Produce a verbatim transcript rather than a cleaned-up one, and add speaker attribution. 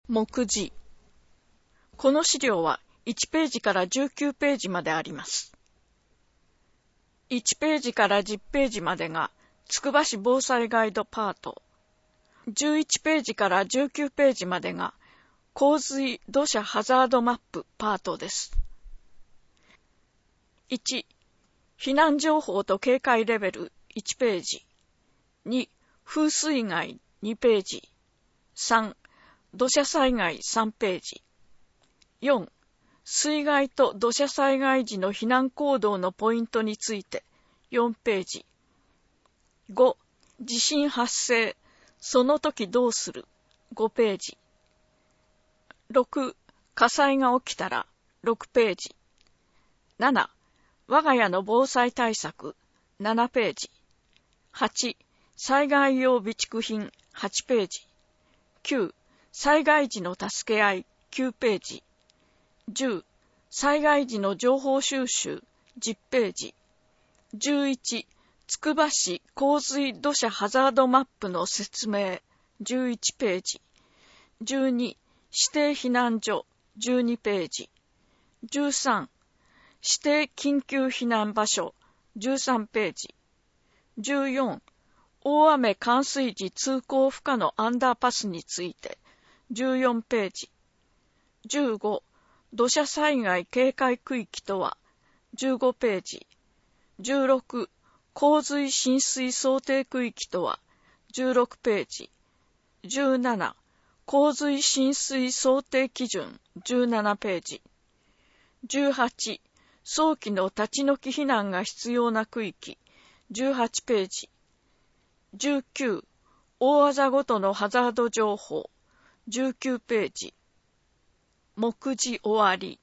Speaker 1: 目次。この資料はいちページからじゅうきゅうページまであります。いちページからじゅっページまでがつくば市防災ガイドパート。じゅういちページからじゅうきゅうページまでが洪水土砂ハザードマップパートです。いち、避難情報と警戒レベルいちページ。に、風水害にページ。さん、土砂災害さんページ。よん、水害と土砂災害時の避難行動のポイントについてよんページ。ご、地震発生、その時どうするごページ。ろく、火災が起きたらろくページ。なな、我が家の防災対策ななページ。はち、災害用備蓄品はちページ。きゅう、災害時の助け合いきゅうページ。じゅう、災害時の情報収集じゅっページ。じゅういち、つくば市洪水土砂ハザードマップの説明じゅういちページ。じゅうに、指定避難所じゅうにページ。じゅうさん、指定緊急避難場所じゅうさんページ。じゅうよん、大雨冠水時通行不可のアンダーパスについてじゅうよんページ。じゅうご、土砂災害警戒区域とはじゅうごページ。じゅうろく、洪水浸水想定区域とはじゅうろくページ。じゅうなな、洪水浸水想定基準じゅうななページ。じゅうはち、早期の立ち退き避難が必要な区域じゅうはちページ。じゅうきゅう、大技ごとのハザード情報じゅうきゅうページ。目次終わり。